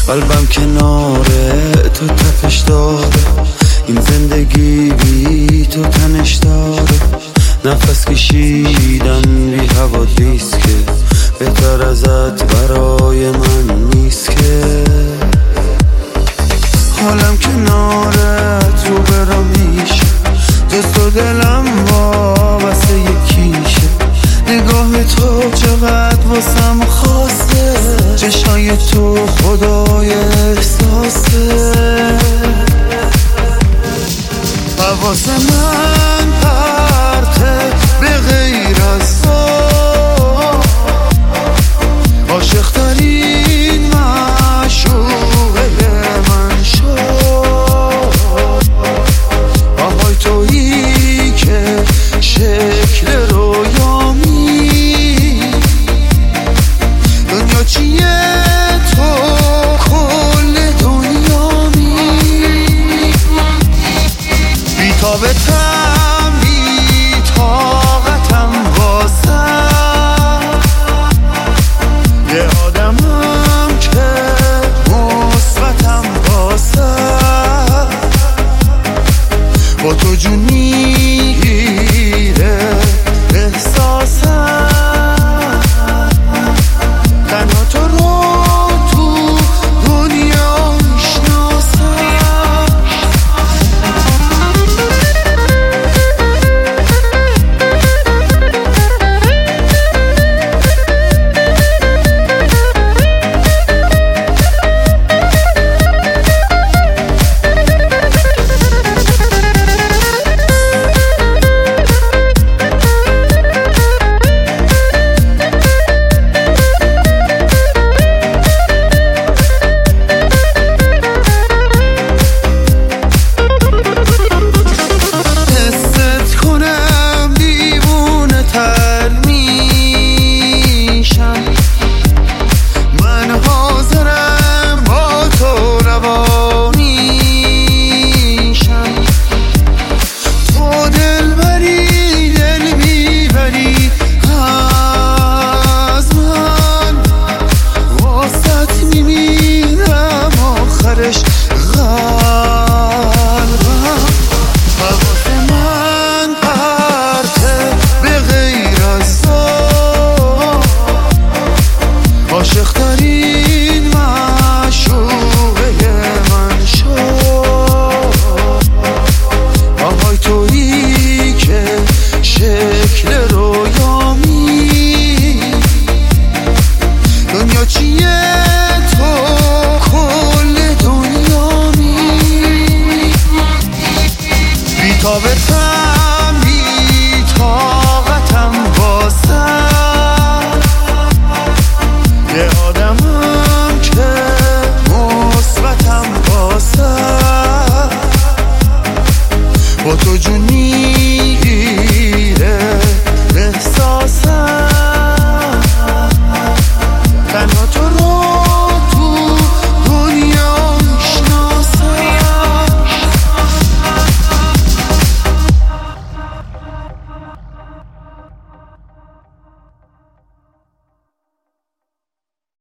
قلبم کناره تو تپش داره، این زندگی بی تو تنش داره. نفس کشیدن بی هوا ریسکه، بهتر ازت برای من نیست که. حالم کنارت رو برا میشه، دست و دلم واسه یکیشه. نگاه تو چقدر واسم خاصه، چشای تو خدای احساسه. حواس من پرته به غیر از تو، عاشق ترین معشوقه من شو. آهای تویی که شکل رویامی، دنیا چیه تو کل دنیامی. بی‌تابتم بی‌طاقتم واسه یه آدمم که مثبتم واسه. با تو جون میگیره احساسم، تنها تو رو تو دنیا میشناسم. عاشق ترین معشوقه من شو. آهای تویی که شکل رویامی، دنیا چیه تو کل دنیامی. بی‌تابتم